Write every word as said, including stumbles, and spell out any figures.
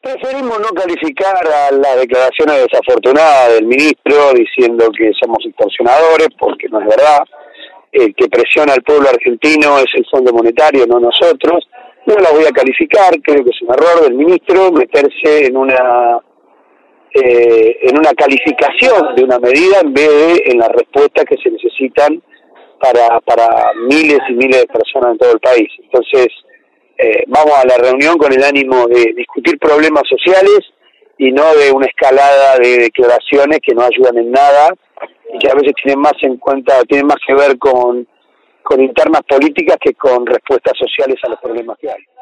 Preferimos no calificar a las declaraciones desafortunadas del ministro diciendo que somos extorsionadores, porque no es verdad. El que presiona al pueblo argentino es el Fondo Monetario, no nosotros. No la voy a calificar, creo que es un error del ministro meterse en una eh, en una calificación de una medida en vez de en las respuestas que se necesitan para para miles y miles de personas en todo el país. Entonces, eh, vamos a la reunión con el ánimo de discutir problemas sociales y no de una escalada de declaraciones que no ayudan en nada y que a veces tienen más en cuenta, tienen más que ver con, con internas políticas que con respuestas sociales a los problemas que hay.